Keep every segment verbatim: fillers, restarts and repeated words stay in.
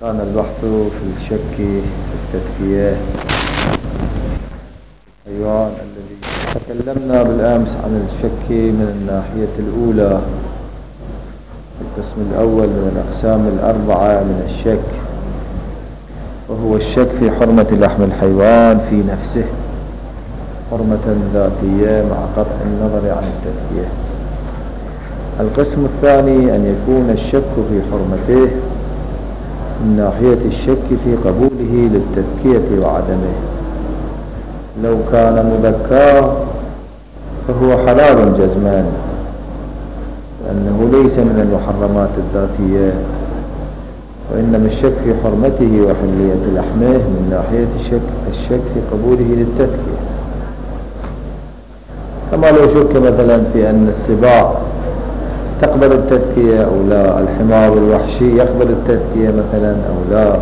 كان البحث في الشك في التزكية الحيوان الذي تكلمنا بالأمس عن الشك من الناحية الأولى، القسم الأول من الأقسام الأربعة من الشك، وهو الشك في حرمة لحم الحيوان في نفسه حرمة ذاتية مع قطع النظر عن التزكية. القسم الثاني أن يكون الشك في حرمته من ناحية الشك في قبوله للتزكية وعدمه. لو كان مذكى فهو حلال جزمان، لأنه ليس من المحرمات الذاتية، وإنما الشك في حرمته وحلية لحمه من ناحية الشك, الشك في قبوله للتزكية. كما لو شك مثلا في أن السباع تقبل التزكية أو لا، الحمار الوحشي يقبل التزكية مثلا أو لا،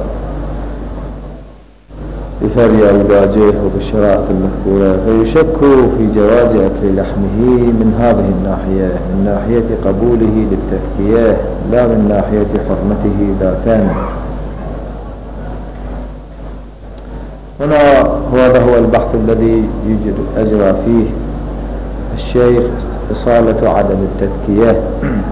بفرع أولاجه وبالشرائط المذكورة، فيشك في جواز أكل لحمه من هذه الناحية، من ناحية قبوله للتزكية لا من ناحية حرمته ذاتا. هنا هذا هو البحث الذي أجرى فيه الشيخ إصالة عدم التزكية،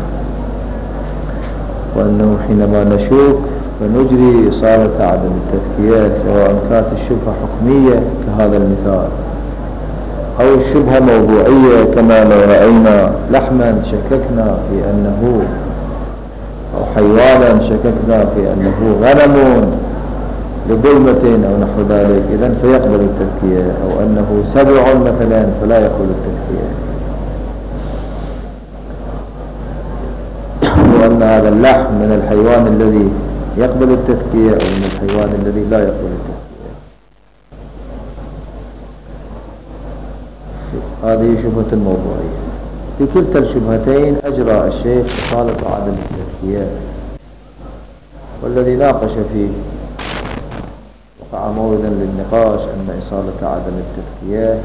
وأنه حينما نشوك فنجري إصالة عدم التزكية، سواء كانت الشبهة حكمية كهذا المثال أو الشبهة موضوعية، كما لو رأينا لحما شككنا في أنه، أو حيوانا شككنا في أنه غنم لظلمة أو نحو ذلك، إذن فيقبل التزكية، أو أنه سبع مثلا فلا يقبل التزكية، وأن هذا اللحم من الحيوان الذي يقبل التزكية أو من الحيوان الذي لا يقبل التزكية. هذه شبهة موضوعية. في كلتا الشبهتين أجرى الشيخ إصالة عدم التزكية، والذي ناقش فيه وقع موردا للنقاش أن إصالة عدم التزكية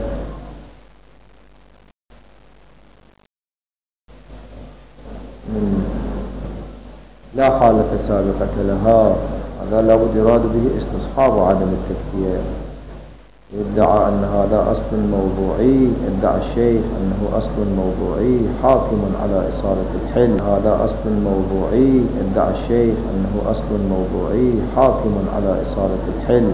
من لا حالة سابقة لها، هذا لا بد يراد به استصحاب عدم التزكية. يدعى أن هذا أصل موضوعي، يدعى الشيخ أنه أصل موضوعي حاكم على إصالة الحل، هذا أصل موضوعي، يدعى الشيخ أنه أصل موضوعي حاكم على إصالة الحل.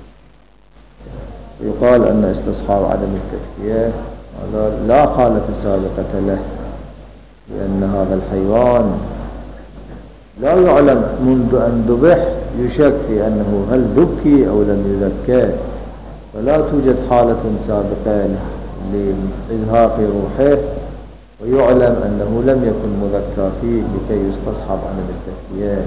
يقال أن استصحاب عدم التزكية هذا لا حالة سابقة له، لأن هذا الحيوان لا يعلم منذ أن ذبح، يشك في أنه هل ذكي أو لم يذكى، فلا توجد حالة سابقة لإزهاق روحه، ويعلم أنه لم يكن مذكى فيه لكي يستصحب عدم التزكية.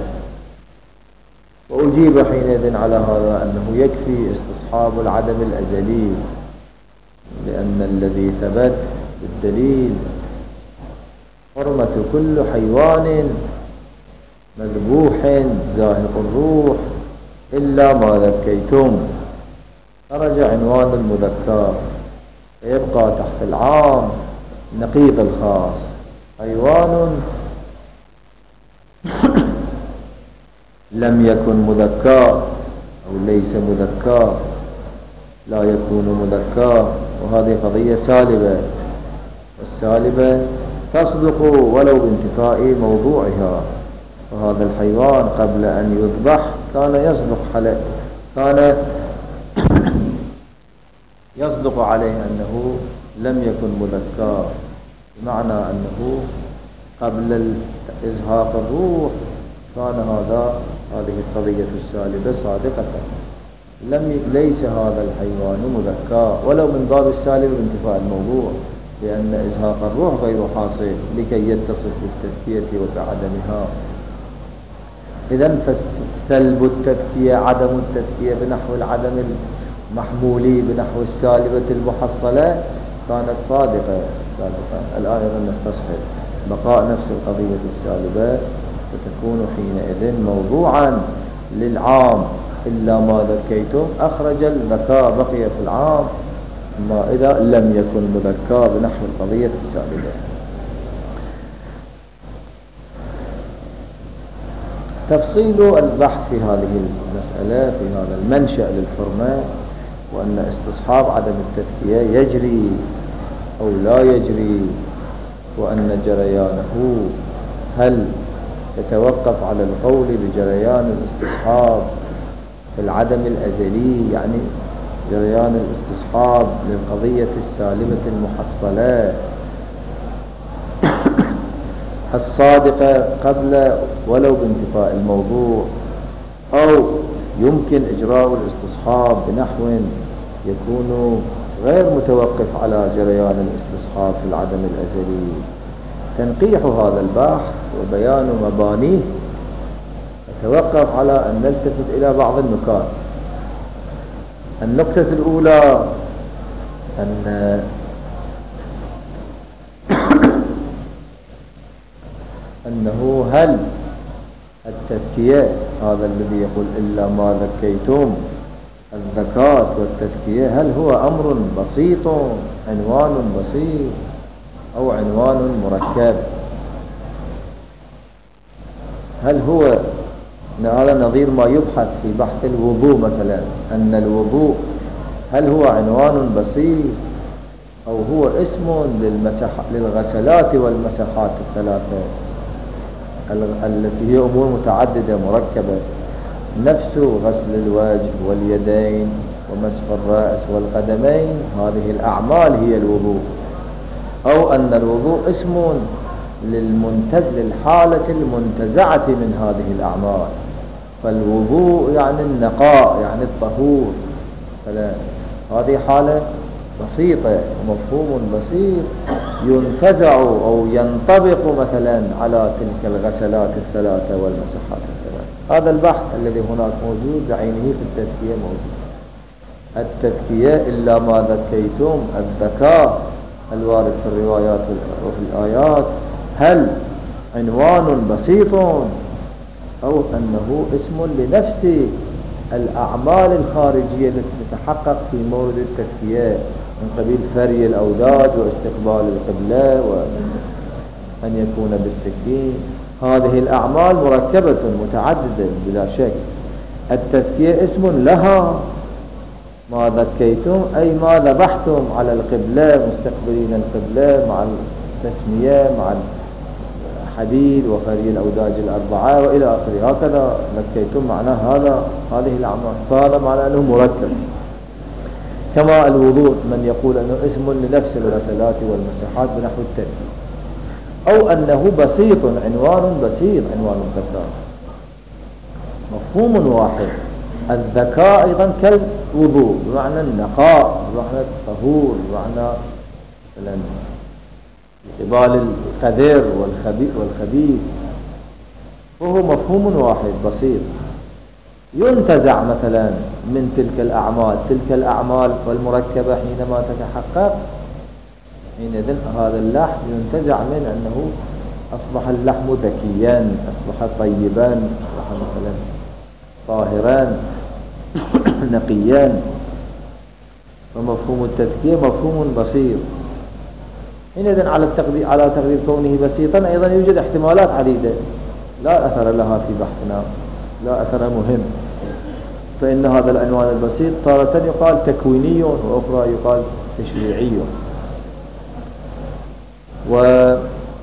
وأجيب حينئذ على هذا أنه يكفي استصحاب العدم الأزلي، لأن الذي ثبت بالدليل حرمة كل حيوان مذبوح زاهق الروح إلا ما ذكيتم، خرج عنوان المذكر فيبقى تحت العام نقيض الخاص. حيوان لم يكن مذكى أو ليس مذكى لا يكون مذكى، وهذه قضية سالبة، والسالبة تصدق ولو بانتفاء موضوعها. وهذا الحيوان قبل أن يذبح كان يصدق عليه كان يصدق عليه أنه لم يكن مذكى، بمعنى أنه قبل إزهاق الروح كان هذا هذه القضية السالبة صادقة، لم ليس هذا الحيوان مذكى ولو من باب السالب بانتفاء الموضوع، لأن إزهاق الروح غير حاصل لكي يتصف بالتزكية وبعدمها. إذن فسلب التزكية عدم التزكية بنحو العدم المحمولي بنحو السالبة المحصلة كانت صادقة صادقة. الآن أيضا نستصحب بقاء نفس القضية السالبة، فتكون حينئذ موضوعا للعام إلا ما ذكيتم، أخرج الذكاء بقي في العام ما إذا لم يكن مذكى بنحو القضية السالبة. تفصيل البحث في هذه المسألة في هذا المنشأ للحرمة، وأن استصحاب عدم التذكية يجري أو لا يجري، وأن جريانه هل يتوقف على القول بجريان الاستصحاب في العدم الأزلي، يعني جريان الاستصحاب للقضية السالبة المحصلة الصادقة قبل ولو بانتفاء الموضوع، أو يمكن إجراء الاستصحاب بنحو يكون غير متوقف على جريان الاستصحاب في العدم الأزلي. تنقيح هذا البحث وبيان مبانيه يتوقف على أن نلتفت إلى بعض النكات. النقطة الأولى أن أنه هل التذكية، هذا الذي يقول إلا ما ذكيتم، الذكاة والتذكية، هل هو أمر بسيط، عنوان بسيط، أو عنوان مركب؟ هل هو هذا نظير ما يبحث في بحث الوضوء مثلا، أن الوضوء هل هو عنوان بسيط أو هو اسم للمسح للغسلات والمسحات الثلاثة التي هي أمور متعددة مركبة، نفس غسل الوجه واليدين ومسح الرأس والقدمين، هذه الأعمال هي الوضوء، أو أن الوضوء اسم للمنتج للحالة المنتزعة من هذه الأعمال، فالوضوء يعني النقاء يعني الطهور، هذه حالة بسيطة ومفهوم بسيط ينتزع أو ينطبق مثلا على تلك الغسلات الثلاثة والمسحات الثلاثة. هذا البحث الذي هناك موجود بعينه في التذكية موجود. التذكية إلا ما ذكيتم، الذكاء الوارد في الروايات وفي الآيات، هل عنوان بسيط أو أنه اسم لنفس الأعمال الخارجية التي تتحقق في مورد التذكية من قبيل فري الأوداج واستقبال القبلة وأن يكون بالسكين؟ هذه الأعمال مركبة متعددة بلا شك. التذكية اسم لها، ما ذكيتم أي ما ذبحتم على القبلة مستقبلين القبلة مع التسمية مع الحديد وفري الأوداج الأربعة وإلى آخره، هكذا ذكيتم معناه هذا هذه الأعمال، فهذا معناه أنه مركب. كما الوضوء من يقول أنه اسم لنفس الغسلات والمسحات بنحو التذكية، أو أنه بسيط، عنوان بسيط، عنوان الذكاء، مفهوم واحد. الذكاء أيضا كالوضوء بمعنى النقاء، بمعنى الطهور، بمعنى استقبال القدر والخبيث، وهو مفهوم واحد بسيط ينتزع مثلا من تلك الأعمال. تلك الأعمال والمركبة حينما تتحقق حينئذ هذا اللحم ينتزع من أنه أصبح اللحم ذكيا، أصبح طيبا، أصبح مثلا طاهرا نقيا. ومفهوم التذكية مفهوم بسيط. حينئذ على التقدير على تقدير كونه بسيطا أيضا يوجد احتمالات عديدة لا أثر لها في بحثنا، لا أثر مهم. فإن هذا العنوان البسيط تارة يقال تكويني وأخرى يقال تشريعي، وعلى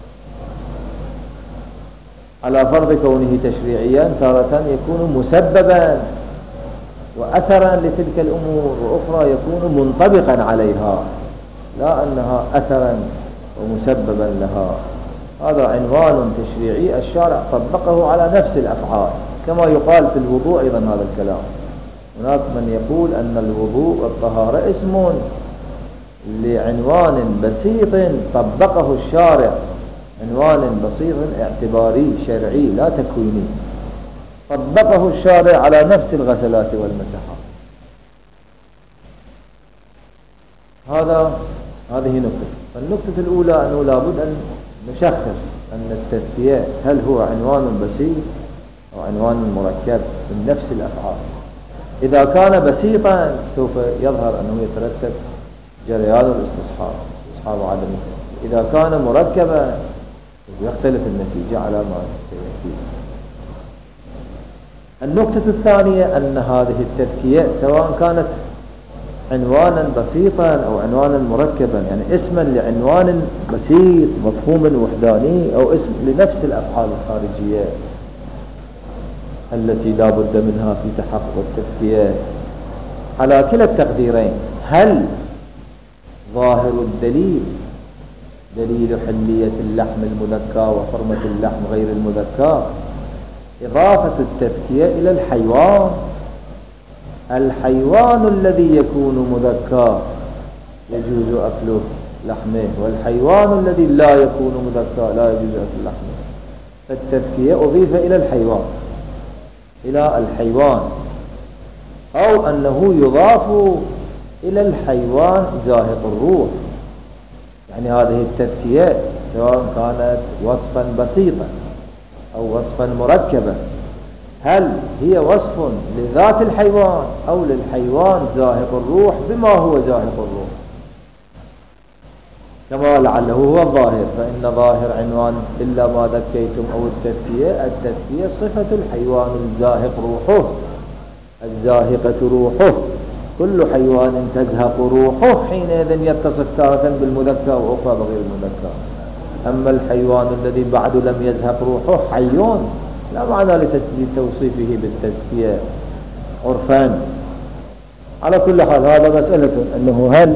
فرض كونه تشريعيا تارة يكون مسببا وأثرا لتلك الأمور، وأخرى يكون منطبقا عليها لا أنها أثرا ومسببا لها. هذا عنوان تشريعي الشارع طبقه على نفس الأفعال، كما يقال في الوضوء أيضا هذا الكلام. هناك من يقول أن الوضوء والطهارة اسم لعنوان بسيط طبقه الشارع، عنوان بسيط اعتباري شرعي لا تكويني، طبقه الشارع على نفس الغسلات والمسحات. هذا هذه نقطة. النقطة الأولى أنه لابد أن نشخص أن التذكية هل هو عنوان بسيط أو عنوان مركب من نفس الأفعال. إذا كان بسيطا سوف يظهر أنه يترتب جريان الاستصحاب، استصحاب عدم التذكية. إذا كان مركبا يختلف النتيجة على ما سيأتي. النقطة الثانية أن هذه التذكية سواء كانت عنوانا بسيطا أو عنوانا مركبا، يعني اسما لعنوان بسيط مفهوم وحداني، أو اسم لنفس الأفعال الخارجية التي لا بد منها في تحقق التذكية، على كلا التقديرين، هل ظاهر الدليل دليل حلية اللحم المذكى وحرمة اللحم غير المذكى إضافة التذكية إلى الحيوان، الحيوان الذي يكون مذكى يجوز أكل لحمه، والحيوان الذي لا يكون مذكى لا يجوز أكل لحمه، فالتذكية أضيف إلى الحيوان إلى الحيوان أو أنه يضاف إلى الحيوان زاهق الروح، يعني هذه التذكية سواء كانت وصفا بسيطا أو وصفا مركبا، هل هي وصف لذات الحيوان أو للحيوان زاهق الروح بما هو زاهق الروح، كما لعله هو الظاهر، فإن ظاهر عنوان إلا ما ذكيتم أو التذكية، التذكية صفة الحيوان الزاهق روحه، الزاهقة روحه، كل حيوان تزهق روحه حينئذ يتصف تارة بالمذكى وأخرى بغير المذكى. أما الحيوان الذي بعد لم يزهق روحه حيون، لا معنى لتوصيفه بالتزكية عرفان. على كل حال هذا مسألة أنه هل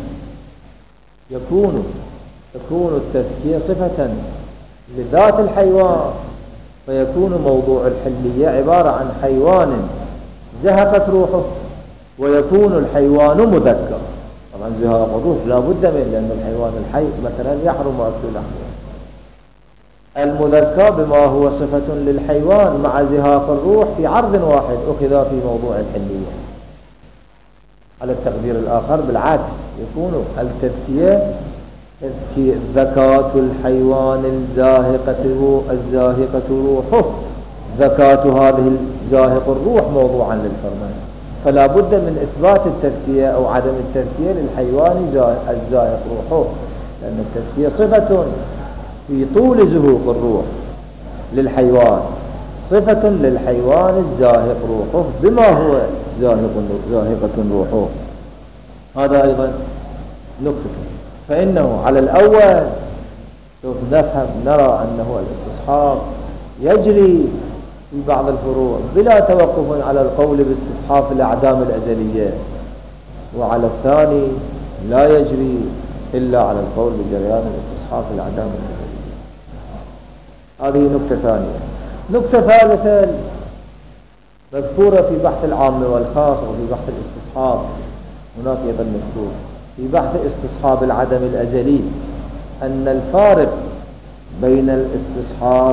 يكون تكون التزكية صفة لذات الحيوان فيكون موضوع الحلية عبارة عن حيوان زهقت روحه، ويكون الحيوان مذكر. طبعا زهاق الروح لا بد من، لأن الحيوان الحي مثلا يحرم أكل لحمه، المذكر بما هو صفة للحيوان مع زهاق الروح في عرض واحد أخذ في موضوع الحلية. على التقدير الآخر بالعكس يكون التذكية زكاة الحيوان الزاهقة الزاهقة روحه، زكاة هذه الزاهق الروح موضوعا للحرمان، فلا بد من إثبات التذكية أو عدم التذكية للحيوان الزاهق روحه، لأن التذكية صفة في طول زهوق الروح للحيوان، صفة للحيوان الزاهق روحه بما هو زاهقة روحه. هذا أيضا نقطة. فإنه على الأول سوف نفهم نرى أنه الاستصحاب يجري في بعض الفروع بلا توقف على القول باستصحاب الأعدام الأزلية، وعلى الثاني لا يجري إلا على القول بجريان الاستصحاب الأعدام الأزلية. هذه نقطة ثانية. نقطة ثالثة مذكورة في بحث العام والخاص وفي بحث الاستصحاب، هناك أيضا مذكور في بحث استصحاب العدم الأزلي أن الفارق بين الاستصحاب،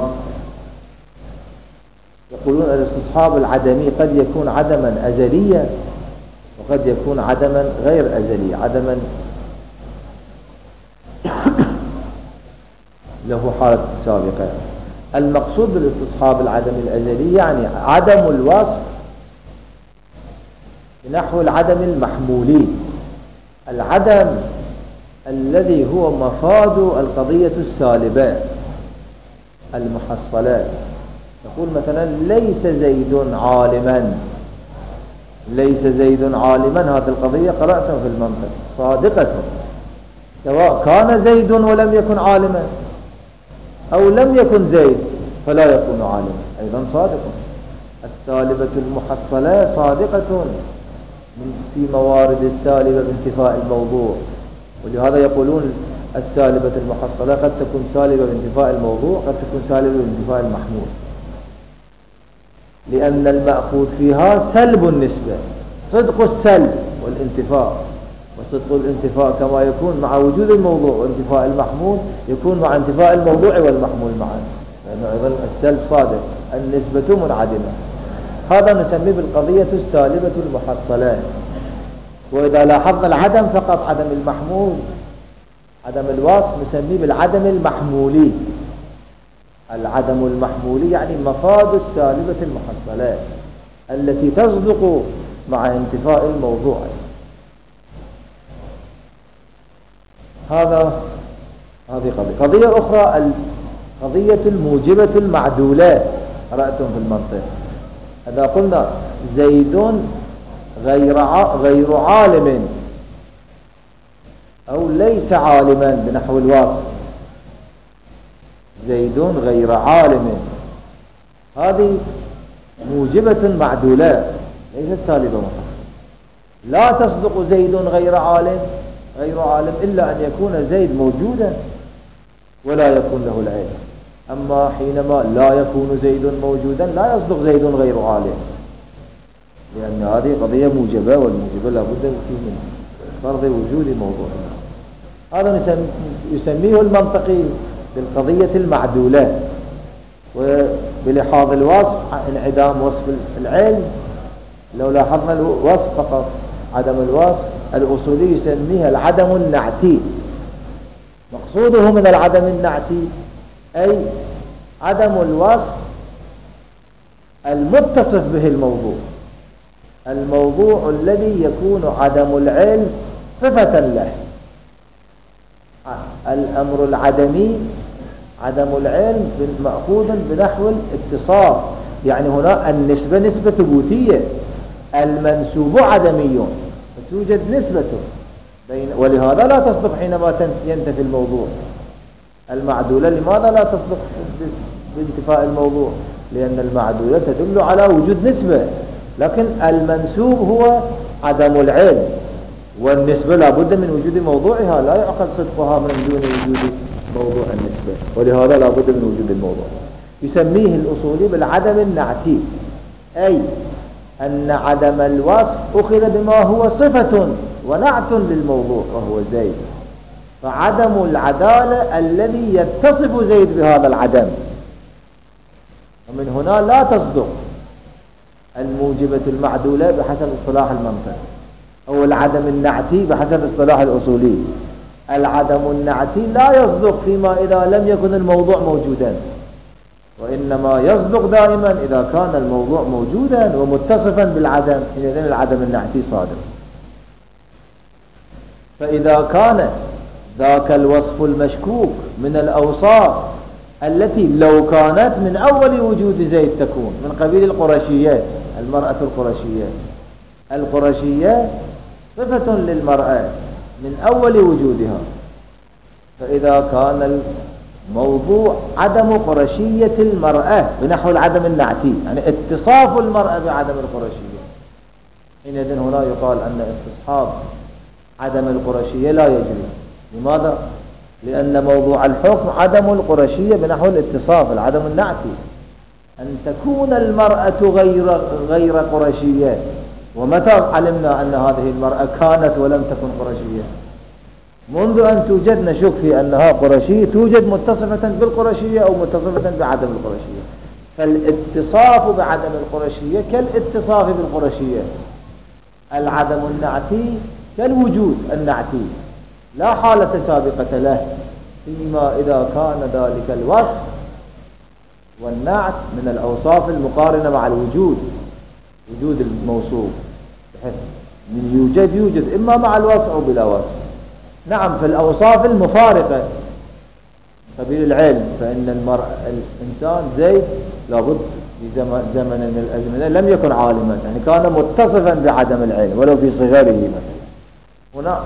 يقولون الاستصحاب العدمي قد يكون عدما أزليا وقد يكون عدما غير أزلي، عدما له حالة سابقة. المقصود بالاستصحاب العدم الأزلي يعني عدم الوصف نحو العدم المحمولي، العدم الذي هو مفاد القضية السالبة المحصلة. يقول مثلا ليس زيد عالما، ليس زيد عالما، هذه القضية قرأتها في المنطق صادقة، سواء كان زيد ولم يكن عالما أو لم يكن زيد فلا يكون عالما، أيضا صادقة. السالبة المحصلة صادقة في موارد السالبة بانتفاء الموضوع، ولهذا يقولون السالبة المحصلة قد تكون سالبة بانتفاء الموضوع، قد تكون سالبة بانتفاء المحمول، لأن المأخوذ فيها سلب النسبة، صدق السلب والانتفاء، وصدق الانتفاء كما يكون مع وجود الموضوع وانتفاء المحمول يكون مع انتفاء الموضوع والمحمول معا، لأنه أيضا السلب صادق النسبة منعدمة. هذا نسميه بالقضية السالبة المحصلة. وإذا لاحظنا العدم فقط عدم المحمول، عدم الوصف، نسميه بالعدم المحمولي. العدم المحمولي يعني مفاد السالبة المحصلة التي تصدق مع انتفاء الموضوع. هذا هذه قضية. قضية أخرى القضية الموجبة المعدولة، قرأتم في المنطق إذا قلنا زيد غير غير عالم أو ليس عالما بنحو الواصف، زيد غير عالم، هذه موجبة معدولة ليست سالبة مطلقة. لا تصدق زيد غير عالم غير عالم إلا أن يكون زيد موجودا ولا يكون له العلم. أما حينما لا يكون زيد موجودا لا يصدق زيد غير عالم، لأن هذه قضية موجبة، والموجبة لابد من فرض وجود موضوع. هذا يسميه المنطقي بالقضية المعدولة. وبلحاظ الوصف انعدام وصف العلم، لو لاحظنا الوصف فقط عدم الوصف، الأصولي يسميها العدم النعتي. مقصوده من العدم النعتي أي عدم الوصف المتصف به الموضوع، الموضوع الذي يكون عدم العلم صفة له. الأمر العدمي عدم العلم مأخوذ بنحو الاتصاف، يعني هنا النسبة نسبة ثبوتية، المنسوب عدمي توجد نسبته بين، ولهذا لا تصدق حينما ينتفي الموضوع. المعدولة لماذا لا تصدق بانتفاء الموضوع؟ لأن المعدولة تدل على وجود نسبة، لكن المنسوب هو عدم العلم، والنسبة لا بد من وجود موضوعها، لا يعقل صدقها من دون وجود موضوع النسبة، ولهذا لا بد من وجود الموضوع. يسميه الأصولي بالعدم النعتي، أي أن عدم الوصف أخذ بما هو صفة ونعت للموضوع وهو زيد، فعدم العدالة الذي يتصف زيد بهذا العدم. ومن هنا لا تصدق الموجبة المعدولة بحسب اصطلاح المنطق، أو العدم النعتي بحسب اصطلاح الأصولي. العدم النعتي لا يصدق فيما إذا لم يكن الموضوع موجودا، وإنما يصدق دائما إذا كان الموضوع موجودا ومتصفا بالعدم، إذن العدم النعتي صادق. فإذا كان ذاك الوصف المشكوك من الأوصاف التي لو كانت من أول وجود زيد تكون من قبيل القرشيات، المرأة القرشية، القرشية صفة للمرأة من أول وجودها، فإذا كان الموضوع عدم قرشية المرأة بنحو العدم النعتي، يعني اتصاف المرأة بعدم القرشية، حينئذ هنا يقال أن استصحاب عدم القرشية لا يجري. لماذا؟ لأن موضوع الحكم عدم القرشية بنحو الاتصاف، العدم النعتي، أن تكون المرأة غير غير قرشية. ومتى علمنا أن هذه المرأة كانت ولم تكن قرشية؟ منذ أن توجد نشك في أنها قرشية، توجد متصفة بالقرشية أو متصفة بعدم القرشية. فالاتصاف بعدم القرشية كالاتصاف بالقرشية، العدم النعتي كالوجود النعتي، لا حالة سابقة له، فيما إذا كان ذلك الوصف والنعت من الأوصاف المقارنة مع الوجود، وجود الموصوف، بحيث من يوجد يوجد إما مع الوصف أو بلا وصف. نعم، في الأوصاف المفارقة سبيل العلم، فإن المرء الإنسان زيد لابد في زمن من الأزمنة لم يكن عالما، يعني كان متصفا بعدم العلم ولو في صغره مثلا. هنا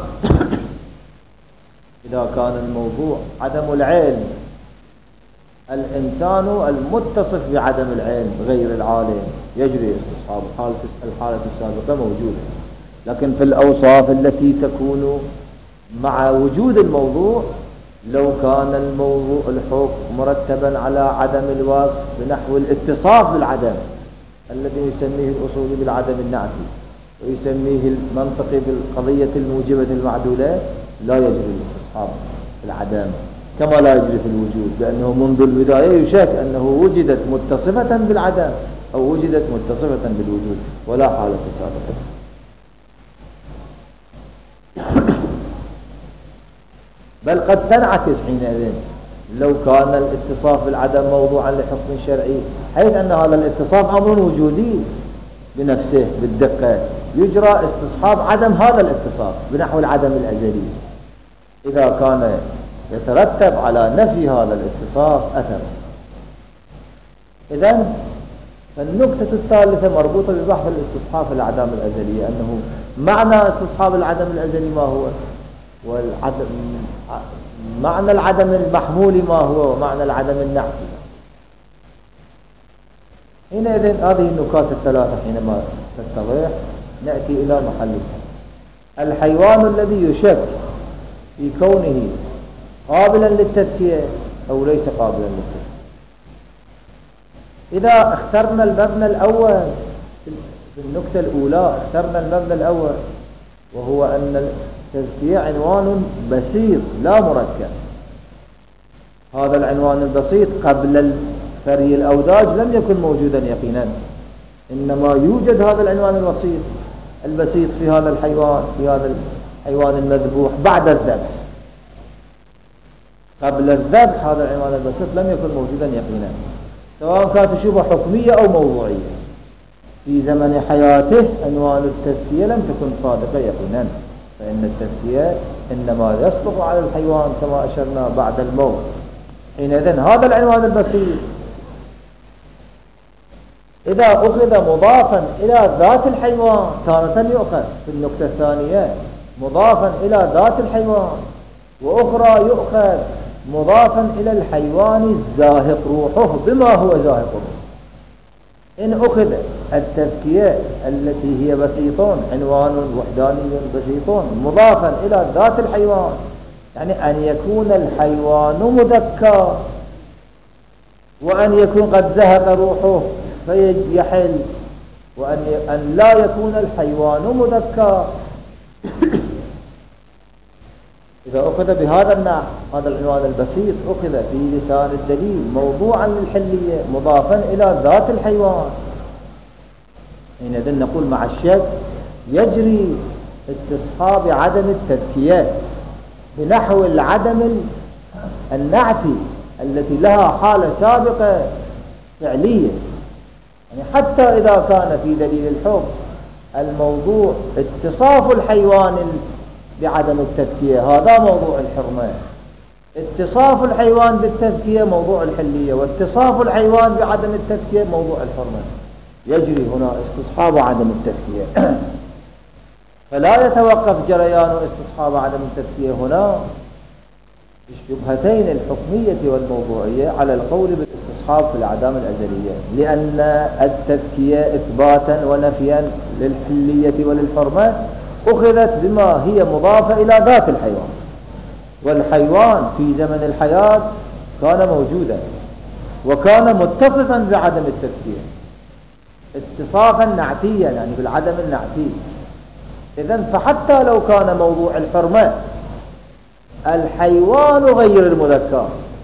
إذا كان الموضوع عدم العلم، الإنسان المتصف بعدم العلم غير العالم يجري استصحاب الحالة السابقة موجودة. لكن في الأوصاف التي تكون مع وجود الموضوع، لو كان الموضوع الحكم مرتبا على عدم الوصف بنحو الاتصاف بالعدم الذي يسميه الأصولي بالعدم النعتي، ويسميه المنطقي بالقضية الموجبة المعدولة، لا يجري الاستصحاب العدم كما لا يجري في الوجود، لأنه منذ البداية يشك أنه وجدت متصفة بالعدم أو وجدت متصفة بالوجود ولا حالة سابقة. بل قد تنعكس حينئذ لو كان الاتصاف بالعدم موضوعا لحكم شرعي، حيث أن هذا الاتصاف أمر وجودي بنفسه بالدقة، يجرى استصحاب عدم هذا الاتصاف بنحو العدم الأزلي إذا كان يترتب على نفي هذا الاتصاف أثر. إذن فالنكتة الثالثة مربوطة ببحث الاستصحاب الأعدام الأزلية، أنه معنى استصحاب العدم الأزلي ما هو، والعدم معنى العدم المحمول ما هو، ومعنى العدم النعتي. حينئذ هذه النكات الثلاثة حينما تتضح نأتي إلى محلها. الحيوان الذي يشك في كونه قابلا للتزكية أو ليس قابلا للتزكية. إذا اخترنا المبنى الأول في النكتة الأولى، اخترنا المبنى الأول وهو أن التزكية عنوان بسيط لا مركب. هذا العنوان البسيط قبل فري الأوداج لم يكن موجودا يقينا، إنما يوجد هذا العنوان البسيط البسيط في هذا الحيوان، في هذا الحيوان المذبوح بعد الذبح. قبل الذبح هذا العنوان البسيط لم يكن موجودا يقينا، سواء كانت شبهة حكمية أو موضوعية. في زمن حياته عنوان التزكية لم تكن صادقة يقينا، فإن التزكية إنما يصدق على الحيوان كما أشرنا بعد الموت. حينئذ هذا العنوان البسيط إذا أخذ مضافا إلى ذات الحيوان، تارة يؤخذ في النكتة الثانية مضافا إلى ذات الحيوان، وأخرى يؤخذ مضافا إلى الحيوان الزاهق روحه بما هو زاهق روحه. إن أخذ التزكية التي هي بسيطون، عنوان وحداني بسيطون، مضافا إلى ذات الحيوان، يعني أن يكون الحيوان مذكى، وأن يكون قد زهق روحه فيحل، وأن أن لا يكون الحيوان مذكى. إذا أخذ بهذا النحو، هذا العنوان البسيط أخذ في لسان الدليل موضوعا للحلية مضافا إلى ذات الحيوان، حينئذ نقول مع الشك يجري استصحاب عدم التزكية بنحو العدم النعتي التي لها حالة سابقة فعلية. يعني حتى إذا كان في دليل الحكم الموضوع اتصاف الحيوان بعدم التزكية، هذا موضوع الحرمة. اتصاف الحيوان بالتزكية موضوع الحلية، واتصاف الحيوان بعدم التزكية موضوع الحرمة. يجري هنا استصحاب عدم التزكية، فلا يتوقف جريان استصحاب عدم التزكية هنا الشبهتين الحكمية والموضوعية على القول بالاستصحاب في الأعدام الأزلية، لأن التزكية إثباتا ونفيا للحلية وللحرمة أخذت بما هي مضافة إلى ذات الحيوان، والحيوان في زمن الحياة كان موجودا وكان متصفا بعدم التزكية اتصافا نعتيا، يعني بالعدم النعتي. إذن فحتى لو كان موضوع الحرمة الحيوان غير المذكر،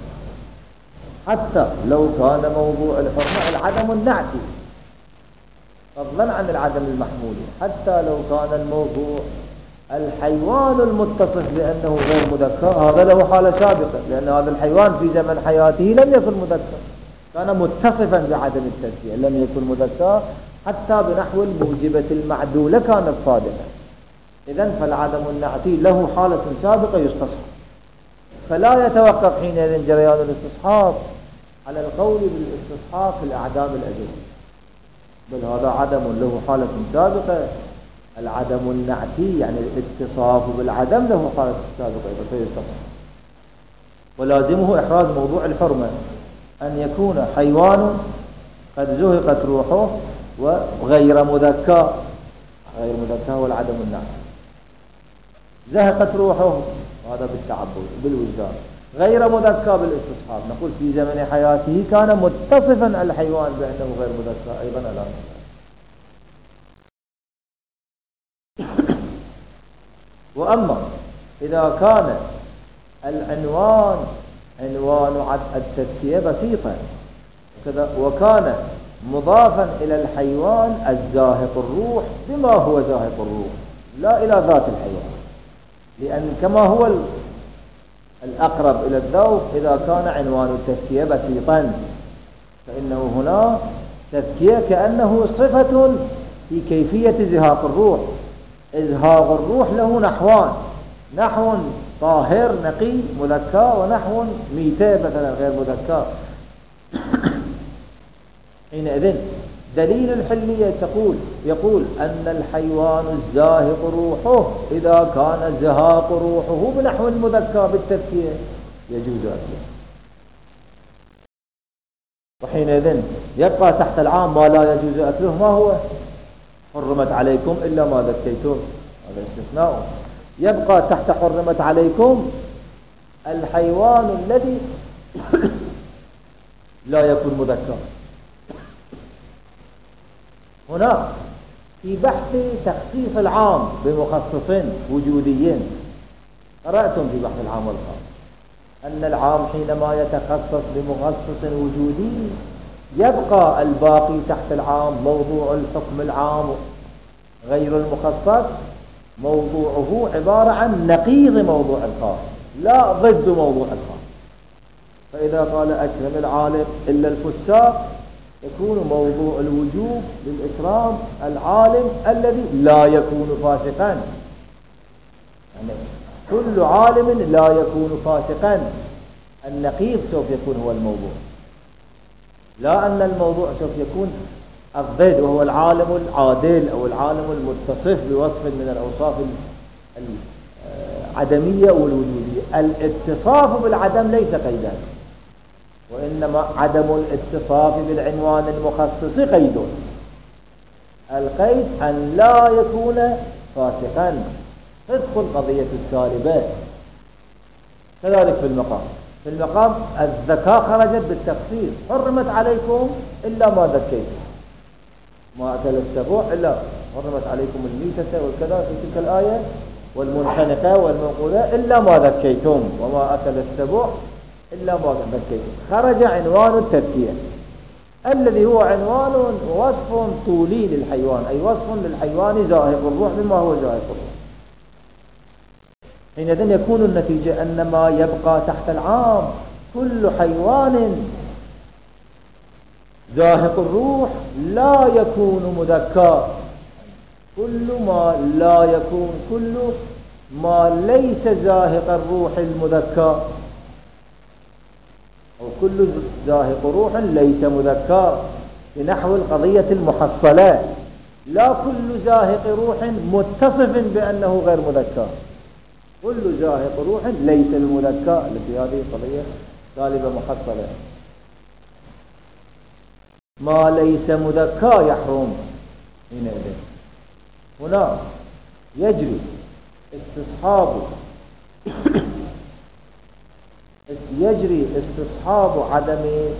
حتى لو كان موضوع الحرمة العدم النعتي فضلا عن العدم المحمول، حتى لو كان الموضوع الحيوان المتصف بأنه غير مذكر، هذا له حالة سابقة، لأن هذا الحيوان في زمن حياته لم يكن مذكر، كان متصفا بعدم التزكية، لم يكن مذكر حتى بنحو الموجبة المعدولة كانت صادقة. إذن فالعدم النعتي له حالة سابقة يستصحب، فلا يتوقف حينئذ جريان الاستصحاب على القول بالاستصحاب في الأعدام الأزلية، بل هذا عدم له حالة سابقة. العدم النعتي يعني الاتصاف بالعدم له حالة سابقة فيستصحب، ولازمه إحراز موضوع الحرمة، أن يكون حيوان قد زهقت روحه وغير مذكى، غير مذكى هو العدم النعتي، زهقت روحه هذا بالتعبد بالوجدان، غير مذكى بالاستصحاب، نقول في زمن حياته كان متصفا الحيوان بأنه غير مذكى أيضا لا. وأما إذا كان العنوان عنوان التزكية بسيطا وكان مضافا إلى الحيوان الزاهق الروح بما هو زاهق الروح لا إلى ذات الحيوان، لأن كما هو الأقرب إلى الذوق إذا كان عنوان التزكية بسيطا فإنه هنا تزكية كأنه صفة في كيفية زهاق الروح. إزهاق الروح له نحوان، نحو طاهر نقي مذكى، ونحو ميتة مثلا غير مذكى. حينئذ دليل الحلية تقول يقول أن الحيوان الزاهق روحه إذا كان زهاق روحه بنحو المذكى بالتذكية يجوز أكله، وحينئذ يبقى تحت العام ما لا يجوز أكله. ما هو؟ حرمت عليكم إلا ما ذكيتم، هذا استثناء. يبقى تحت حرمت عليكم الحيوان الذي لا يكون مذكى. هنا في بحث تخصيص العام بمخصص وجودي، قرأتم في بحث العام والخاص أن العام حينما يتخصص بمخصص وجودي يبقى الباقي تحت العام. موضوع الحكم العام غير المخصص موضوعه عبارة عن نقيض موضوع الخاص لا ضد موضوع الخاص. فإذا قال أكرم العالم إلا الفساق يكون موضوع الوجوب للإكرام العالم الذي لا يكون فاسقا، يعني كل عالم لا يكون فاسقا. النقيض سوف يكون هو الموضوع، لا أن الموضوع سوف يكون الضد وهو العالم العادل أو العالم المتصف بوصف من الأوصاف العدمية والوجودية. الاتصاف بالعدم ليس قيدا، وإنما عدم الاتصاف بالعنوان المخصص قيد. القيد أن لا يكون فاسقا، تدخل قضية السالبة. كذلك في المقام في المقام الزكاة خرجت بالتخصيص، حرمت عليكم إلا ما ذكيتم، ما أكل السبوع إلا حرمت عليكم الميتة والكذا في تلك الآية، والمنخنقة والموقوذة إلا ما ذكيتم، وما أكل السبوع إلا ما ذكيتم. خرج عنوان التذكية الذي هو عنوان وصف طولي للحيوان، أي وصف للحيوان زاهق الروح بما هو زاهق الروح. حينئذ يكون النتيجة أن ما يبقى تحت العام كل حيوان زاهق الروح لا يكون مذكى. كل ما لا يكون كل ما ليس زاهق الروح المذكى، أو كل زاهق روح ليس مذكى بنحو القضية المحصلة. لا كل زاهق روح متصف بأنه غير مذكى، كل زاهق روح ليس المذكى التي هذه قضية غالبة محصلة. ما ليس مذكى يحرم. حينئذ هنا يجري استصحاب يجري استصحاب عدم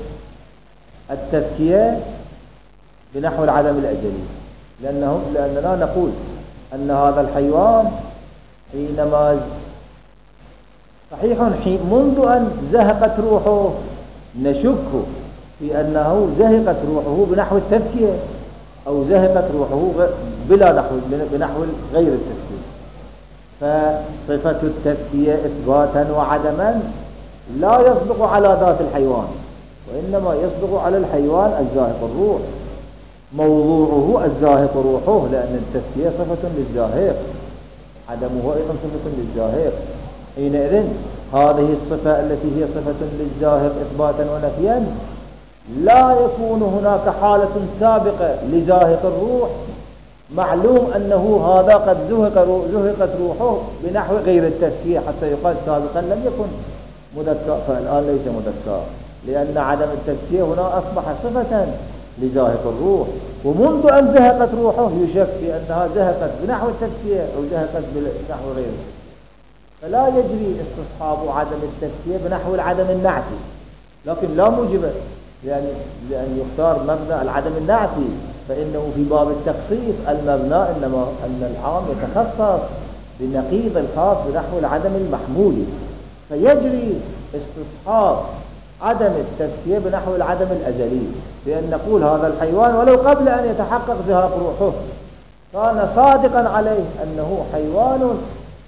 التذكية بنحو العدم الأجلي، لأنه لأننا نقول أن هذا الحيوان حينما صحيح منذ أن زهقت روحه نشك في أنه زهقت روحه بنحو التذكية أو زهقت روحه بلا نحو بنحو غير التذكية. فصفة التذكية إثباتا وعدما لا يصدق على ذات الحيوان، وإنما يصدق على الحيوان الزاهق الروح، موضوعه الزاهق روحه، لأن التذكية صفة للزاهق، عدمه أيضا صفة للزاهق. حينئذ هذه الصفة التي هي صفة للزاهق إثباتا ونفيا لا يكون هناك حالة سابقة لزاهق الروح معلوم أنه هذا قد زهق زهقت روحه بنحو غير التذكية حتى يقال سابقا لم يكن مذكى فالآن ليس مذكى، لأن عدم التذكية هنا أصبح صفة لزاهق الروح. ومنذ أن زهقت روحه يشك في أنها زهقت بنحو التذكية أو زهقت بنحو غيره، فلا يجري استصحاب عدم التذكية بنحو العدم النعتي، لكن لا موجب لأن, لأن يختار مبنى العدم النعتي، فإنه في باب التخصيص المبنى إنما أن العام يتخصص بنقيض الخاص بنحو العدم المحمولي، فيجري استصحاب عدم التذكية بنحو العدم الأزلي، بأن نقول هذا الحيوان ولو قبل أن يتحقق زهاق روحه كان صادقا عليه أنه حيوان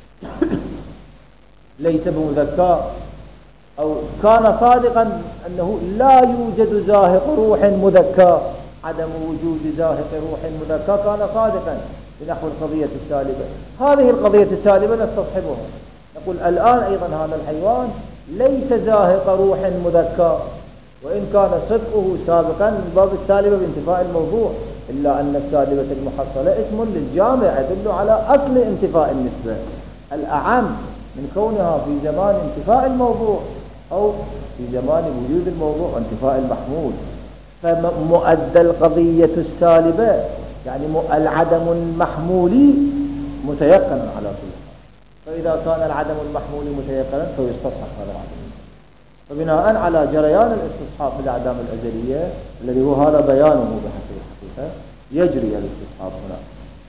ليس بمذكى، أو كان صادقا أنه لا يوجد زاهق روح مذكى، عدم وجود زاهق روح مذكى كان صادقا بنحو القضية السالبة. هذه القضية السالبة نستصحبها، نقول الآن أيضا هذا الحيوان ليس زاهق روح مذكى، وإن كان صدقه سابقا من باب السالبة بانتفاء الموضوع، إلا أن السالبة المحصلة اسم للجامع يدل على أصل انتفاء النسبة الأعم من كونها في زمان انتفاء الموضوع أو في زمان وجود الموضوع وانتفاء المحمول. فمؤدى القضية السالبة يعني العدم المحمولي متيقنا على كل حال، فإذا كان العدم المحمولي متيقنا فيستصحب هذا العدم. فبناء على جريان الاستصحاب في الأعدام الأزلية الذي هو هذا بيانه بحسب الحقيقة يجري الاستصحاب هنا.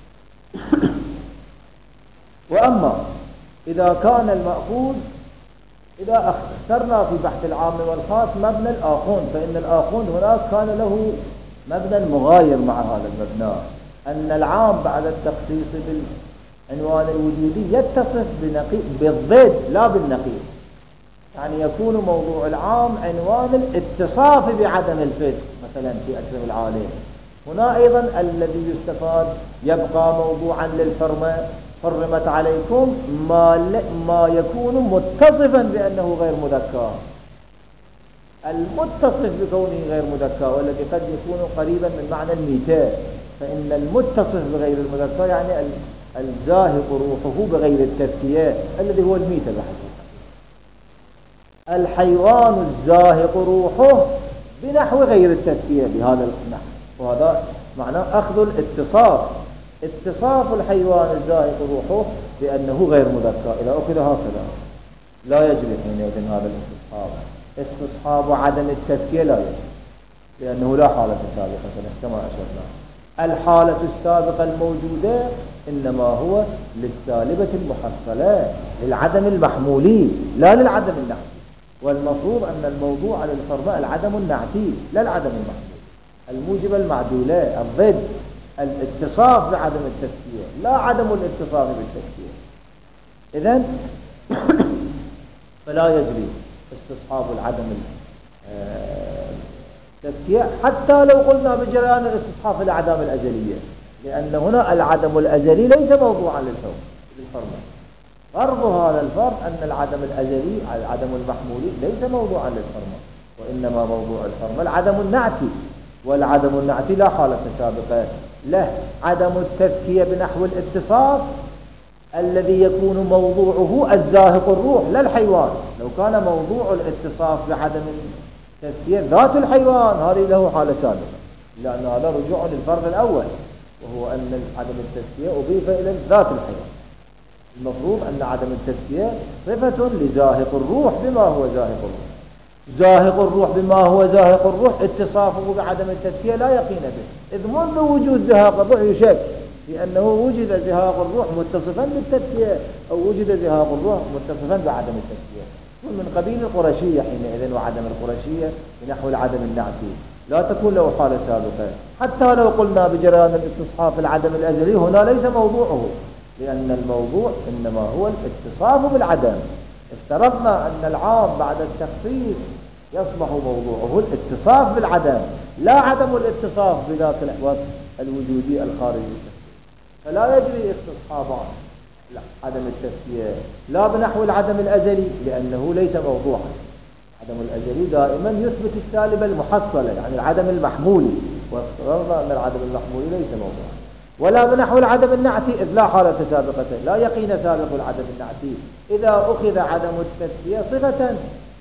وأما إذا كان المأخوذ، إذا اخترنا في بحث العام والخاص مبنى الآخوذ، فإن الآخوذ هناك كان له مبنى مغاير مع هذا المبنى، أن العام بعد التخصيص بالعنوان الوجودي يتصف بالضد لا بالنقيض، يعني يكون موضوع العام عنوان الاتصاف بعدم الفسق مثلا في أكثر العالم. هنا أيضا الذي يستفاد يبقى موضوعا للحرمة، حرمت عليكم ما, ما يكون متصفا بأنه غير مذكر، المتصف بكونه غير مذكر والذي قد يكون قريبا من معنى الميتة، فإن المتصف بغير المذكر يعني الزاهق روحه بغير التزكية الذي هو الميتة بحسب الحيوان الزاهق روحه بنحو غير التزكية بهذا النحو. وهذا معنى أخذ الاتصاف، اتصاف الحيوان الزاهق روحه بأنه غير مذكر. إذا أخذ هكذا لا يجري حينئذ هذا الاستصحاب، استصحاب عدم التزكية لا يجري، لأنه لا حالة سابقة كما أشرنا. الحالة السابقة الموجودة إنما هو للسالبة المحصلة للعدم المحمولي لا للعدم النعتي، والمفروض أن الموضوع على الحرمة العدم النعتي لا العدم المحمولي، الموجب المعدولة الضد الاتصاف بعدم التزكية لا عدم الاتصاف بالتزكية. إذن فلا يجري استصحاب العدم التزكية حتى لو قلنا بجريان الاستصحاب في الأعدام الأزلية، لأن هنا العدم الأزلي ليس موضوعا للحرمة. غرض هذا الفرق أن العدم الأزلي العدم المحمولي ليس موضوعا للحرمة، وإنما موضوع الحرمة العدم النعتي، والعدم النعتي لا حالة سابقة له، عدم التزكية بنحو الاتصاف الذي يكون موضوعه الزاهق الروح لا الحيوان. لو كان موضوع الاتصاف بعدم التزكية ذات الحيوان هذه له حالة سابقة، لأن هذا رجوع للفرق الأول وهو أن عدم التزكية أضيف إلى ذات الحيوان. المفروض أن عدم التزكية صفة لزاهق الروح بما هو زاهق الروح، زاهق الروح بما هو زاهق الروح اتصافه بعدم التزكية لا يقين به، إذ منذ وجود زهاق الروح يشك في أنه وجد زهاق الروح متصفا بالتزكية أو وجد زهاق الروح متصفا بعدم التزكية، من قبيل القرشية حينئذ، وعدم القرشية بنحو العدم النعتي لا تكون له حالة سابقة. حتى لو قلنا بجريان الاستصحاب العدم الأزلي هنا ليس موضوعه، لأن الموضوع إنما هو الاتصاف بالعدم. افترضنا أن العام بعد التخصيص يصبح موضوعه الاتصاف بالعدم لا عدم الاتصاف بذات الوصف الوجودي الخارجي، فلا يجري استصحابا لا عدم التزكية لا بنحو العدم الأزلي لأنه ليس موضوعا. العدم الأزلي دائما يثبت السالبة المحصلة يعني العدم المحمولي، وافترضنا أن العدم المحمولي ليس موضوعا، ولا بنحو العدم النعتي إذ لا حالة سابقة لا يقين سابق العدم النعتي. إذا أخذ عدم التزكية صفة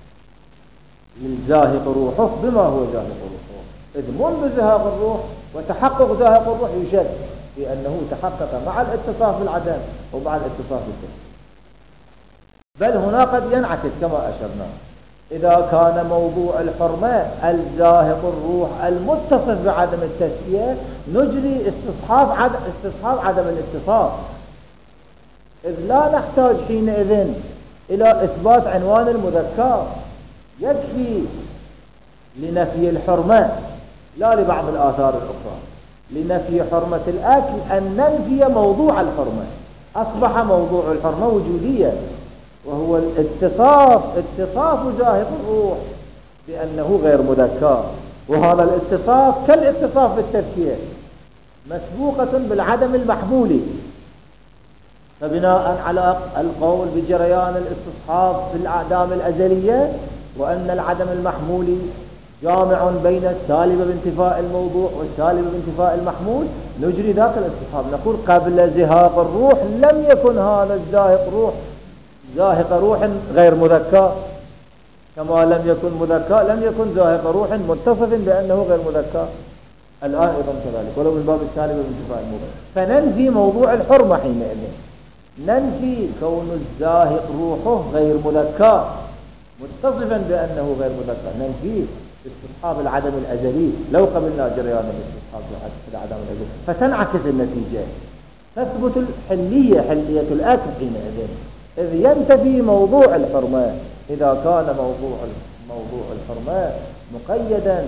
للزاهق روحه بما هو زاهق روحه، إذ منذ زهاق الروح وتحقق زاهق الروح يشك في أنه تحقق مع الاتصاف بالعدم ومع الاتصاف بالتزكية. بل هنا قد ينعكس كما أشرنا، إذا كان موضوع الحرمة الزاهق الروح المتصف بعدم التزكية نجري استصحاب عدم استصحاب عدم الاتصاف، إذ لا نحتاج حينئذ إلى إثبات عنوان المذكر، يكفي لنفي الحرمة لا لبعض الآثار الأخرى، لنفي حرمة الأكل أن ننفي موضوع الحرمة، أصبح موضوع الحرمة وجودية وهو الاتصاف اتصاف زاهق الروح بأنه غير مذكر، وهذا الاتصاف كالاتصاف بالتزكية مسبوقة بالعدم المحمولي. فبناء على القول بجريان الاستصحاب في الأعدام الأزلية وأن العدم المحمولي جامع بين السالب بانتفاء الموضوع والسالب بانتفاء المحمول، نجري ذاك الاستصحاب، نقول قبل زهاق الروح لم يكن هذا الزاهق روح زاهق روح غير مذكى، كما لم يكن مذكى لم يكن زاهق روح متصف بأنه غير مذكى. الآن أيضا كذلك ولو من باب السالب بانتفاء الموضوع، فننفي موضوع الحرمة حينئذ، ننفي كون الزاهق روحه غير مذكى متصفا بأنه غير مذكى، ننفيه استصحاب العدم الأزلي لو قبلنا جريان الاستصحاب العدم الأزلي، فتنعكس النتيجة، تثبت الحلية حلية الأكل حينئذ، إذ ينتفي موضوع الحرمة إذا كان موضوع موضوع الحرمة مقيدا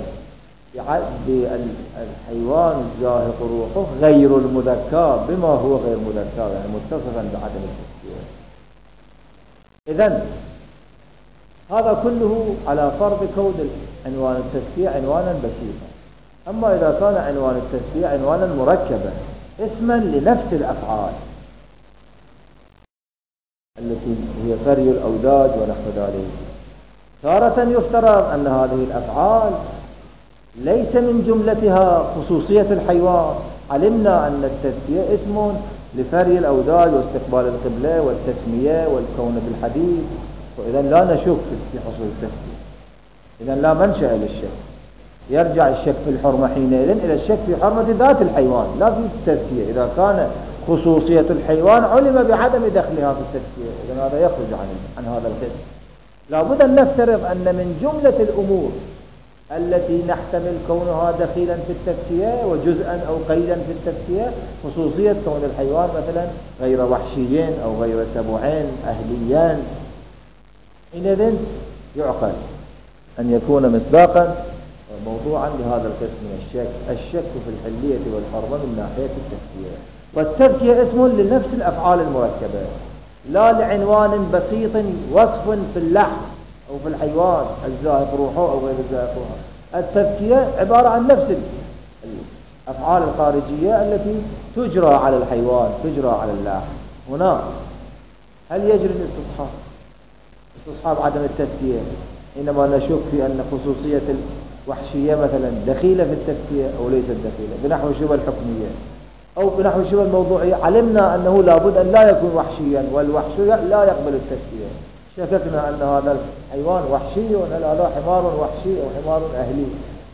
بالحيوان الزاهق روحه غير المذكى بما هو غير مذكى، يعني متصفا بعدم التذكير. إذن هذا كله على فرض كون عنوان التزكية عنوانا بسيطا. أما إذا كان عنوان التزكية عنوانا مركبا اسما لنفس الأفعال التي هي فري الأوداج ونحو ذلك، تارة يفترض أن هذه الأفعال ليس من جملتها خصوصية الحيوان. علمنا أن التزكية اسم لفري الأوداج واستقبال القبلة والتسمية والكون بالحديث، وإذا لا نشك في حصول التزكية، إذا لا منشأ للشك، يرجع الشك في الحرمة حينئذ إلى الشك في حرمة ذات الحيوان لا في التزكية. إذا كان خصوصية الحيوان علم بعدم دخلها في التزكية، إذا هذا يخرج عن عن هذا القسم. لابد أن نفترض أن من جملة الأمور التي نحتمل كونها دخيلا في التزكية وجزءا أو قيدا في التزكية خصوصية كون الحيوان مثلا غير وحشيين أو غير سبوعين أهليان، حينئذ يعقل أن يكون مصداقا موضوعا لهذا القسم من الشك، الشك في الحلية والحرمة من ناحية التزكية. والتزكية اسم لنفس الأفعال المركبة لا لعنوان بسيط وصف في اللحم أو في الحيوان الزاهق روحه أو غير الزاهق روحه. التزكية عبارة عن نفس الأفعال الخارجية التي تجرى على الحيوان تجرى على اللحم. هنا هل يجري الاستصحاب استصحاب عدم التزكية حينما نشك في أن خصوصية الوحشية مثلا دخيلة في التزكية أو ليست دخيلة بنحو شبه الحكمية أو بنحو شبه الموضوعية؟ علمنا أنه لابد أن لا يكون وحشيا والوحشي لا يقبل التزكية، شككنا أن هذا الحيوان وحشي وأن هذا حمار وحشي أو حمار أهلي،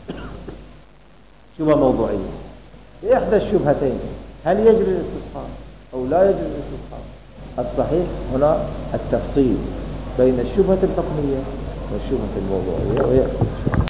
شبه موضوعية. بإحدى الشبهتين هل يجري الاستصحاب أو لا يجري الاستصحاب؟ الصحيح هنا التفصيل بين الشبهة الحكمية والشبهة الموضوعية.